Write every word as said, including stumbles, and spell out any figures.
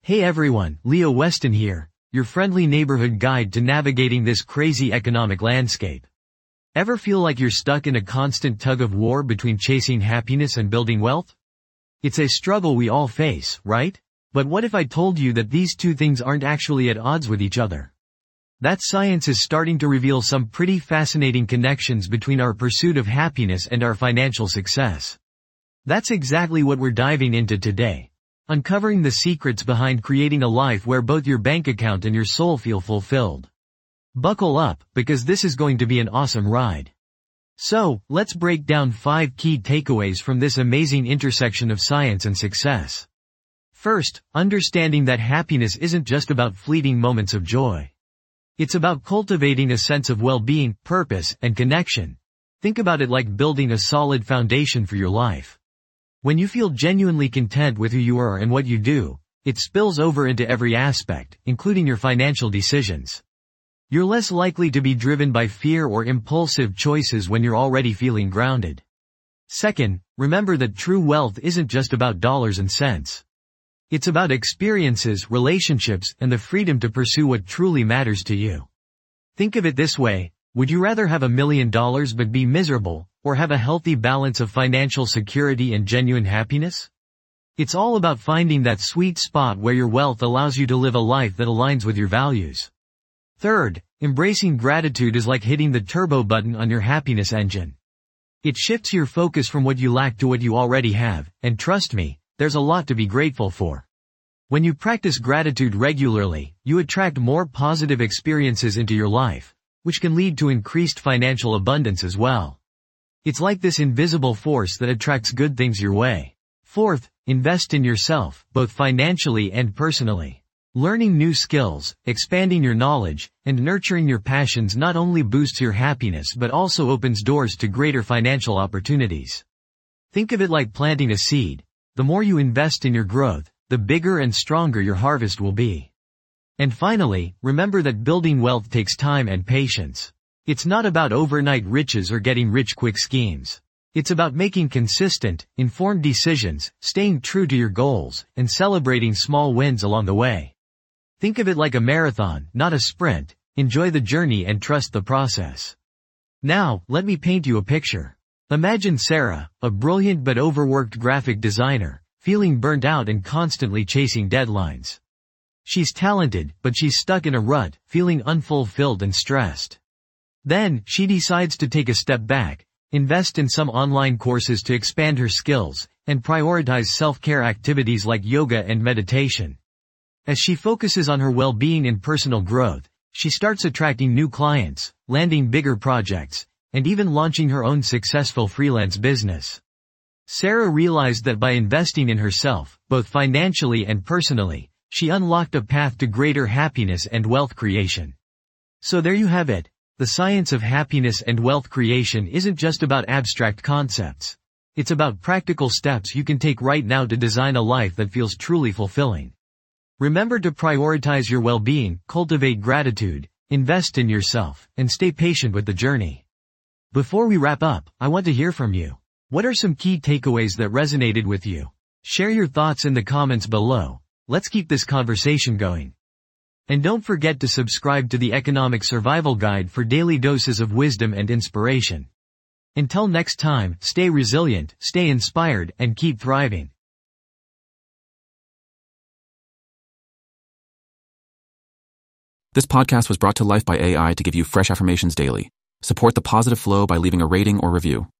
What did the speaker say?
Hey everyone, Leo Weston here, your friendly neighborhood guide to navigating this crazy economic landscape. Ever feel like you're stuck in a constant tug of war between chasing happiness and building wealth? It's a struggle we all face, right? But what if I told you that these two things aren't actually at odds with each other? That science is starting to reveal some pretty fascinating connections between our pursuit of happiness and our financial success. That's exactly what we're diving into today. Uncovering the secrets behind creating a life where both your bank account and your soul feel fulfilled. Buckle up, because this is going to be an awesome ride. So, let's break down five key takeaways from this amazing intersection of science and success. First, understanding that happiness isn't just about fleeting moments of joy. It's about cultivating a sense of well-being, purpose, and connection. Think about it like building a solid foundation for your life. When you feel genuinely content with who you are and what you do, it spills over into every aspect, including your financial decisions. You're less likely to be driven by fear or impulsive choices when you're already feeling grounded. Second, remember that true wealth isn't just about dollars and cents. It's about experiences, relationships, and the freedom to pursue what truly matters to you. Think of it this way, would you rather have a million dollars but be miserable, or have a healthy balance of financial security and genuine happiness? It's all about finding that sweet spot where your wealth allows you to live a life that aligns with your values. Third, embracing gratitude is like hitting the turbo button on your happiness engine. It shifts your focus from what you lack to what you already have, and trust me, there's a lot to be grateful for. When you practice gratitude regularly, you attract more positive experiences into your life, which can lead to increased financial abundance as well. It's like this invisible force that attracts good things your way. Fourth, invest in yourself, both financially and personally. Learning new skills, expanding your knowledge, and nurturing your passions not only boosts your happiness but also opens doors to greater financial opportunities. Think of it like planting a seed. The more you invest in your growth, the bigger and stronger your harvest will be. And finally, remember that building wealth takes time and patience. It's not about overnight riches or getting rich quick schemes. It's about making consistent, informed decisions, staying true to your goals, and celebrating small wins along the way. Think of it like a marathon, not a sprint. Enjoy the journey and trust the process. Now, let me paint you a picture. Imagine Sarah, a brilliant but overworked graphic designer, feeling burnt out and constantly chasing deadlines. She's talented, but she's stuck in a rut, feeling unfulfilled and stressed. Then, she decides to take a step back, invest in some online courses to expand her skills, and prioritize self-care activities like yoga and meditation. As she focuses on her well-being and personal growth, she starts attracting new clients, landing bigger projects, and even launching her own successful freelance business. Sarah realized that by investing in herself, both financially and personally, she unlocked a path to greater happiness and wealth creation. So there you have it. The science of happiness and wealth creation isn't just about abstract concepts. It's about practical steps you can take right now to design a life that feels truly fulfilling. Remember to prioritize your well-being, cultivate gratitude, invest in yourself, and stay patient with the journey. Before we wrap up, I want to hear from you. What are some key takeaways that resonated with you? Share your thoughts in the comments below. Let's keep this conversation going. And don't forget to subscribe to the Economic Survival Guide for daily doses of wisdom and inspiration. Until next time, stay resilient, stay inspired, and keep thriving. This podcast was brought to life by A I to give you fresh affirmations daily. Support the positive flow by leaving a rating or review.